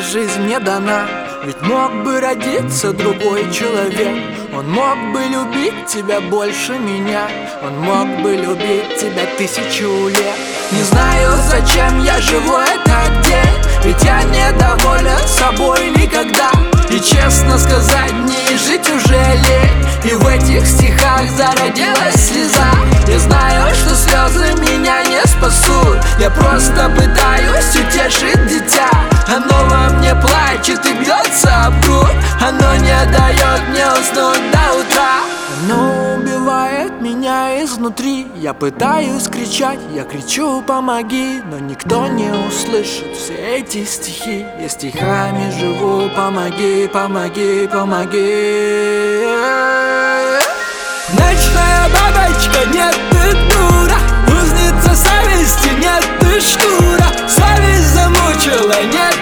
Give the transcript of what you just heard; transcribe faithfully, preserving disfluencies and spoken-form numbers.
жизнь мне дана. Ведь мог бы родиться другой человек, он мог бы любить тебя больше меня, он мог бы любить тебя тысячу лет. Не знаю, зачем я живу этот день, ведь я недоволен собой никогда. И честно сказать, мне жить уже лень, и в этих стихах зародилась слеза. Я знаю, что слезы меня не спасут, я просто пытаюсь утешить дитя. Оно во мне плачет и бьется об грудь, оно не дает мне уснуть до утра. Оно убивает меня изнутри, я пытаюсь кричать, я кричу «помоги», но никто не услышит все эти стихи. Я стихами живу, помоги, помоги, помоги. Ночная бабочка, нет ты дура, узница совести, нет ты шкура. Совесть замучила, нет